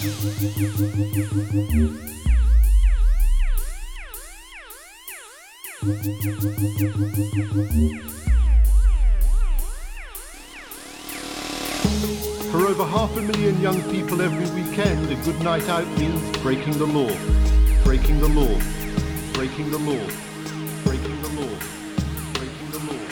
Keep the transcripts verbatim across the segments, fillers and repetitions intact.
For over half a million young people every weekend, a good night out means breaking the law, breaking the law, breaking the law, breaking the law, breaking the law.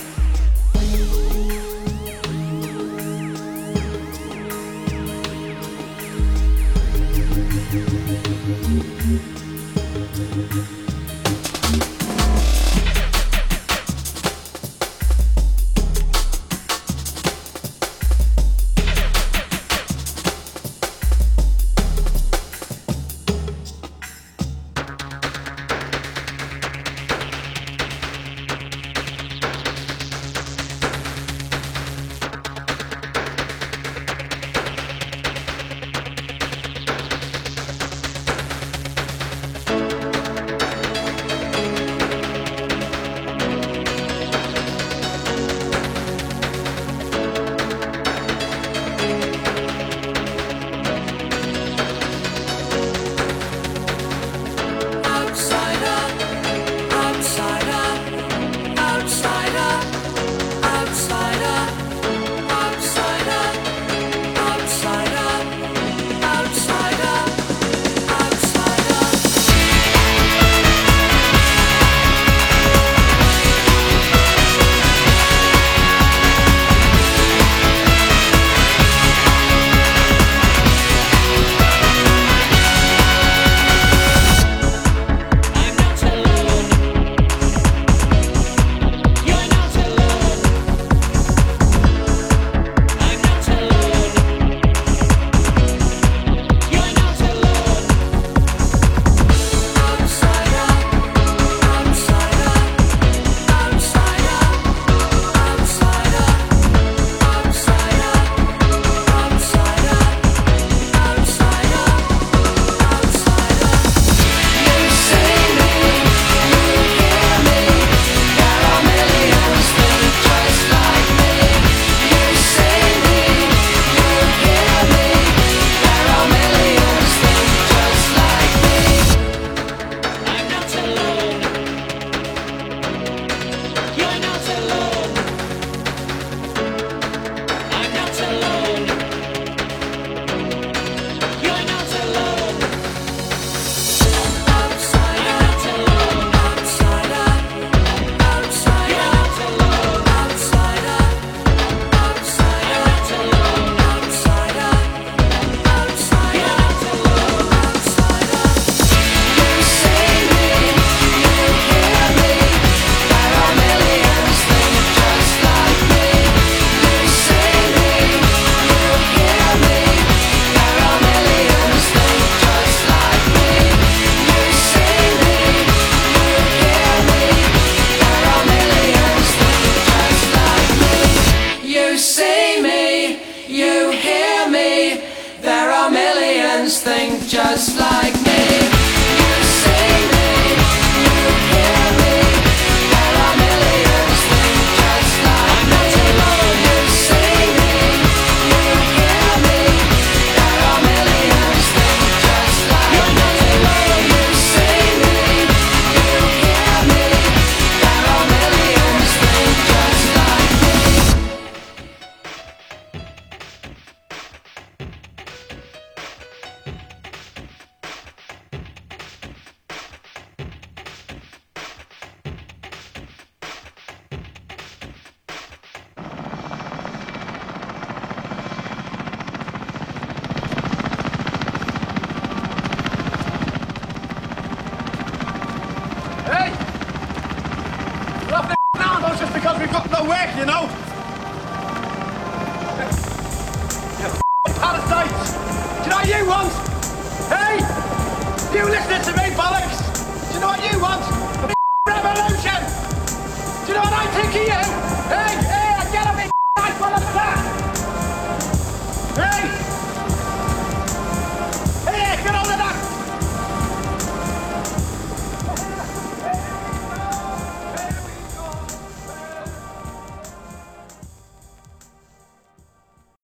Think just like me. You see me, you hear me. There are millions think just like me. You see me, you hear me. There are millions think just like me. You see me, you hear me. There are millions think just like me. Hey! We're off the now, though, just because we've got no work, you know? You parasites! Do you know what you want? Hey! You listening to me, bollocks? Do you know what you want? A revolution! Do you know what I think of you? Hey! Hey! I get a big knife on the back! Hey!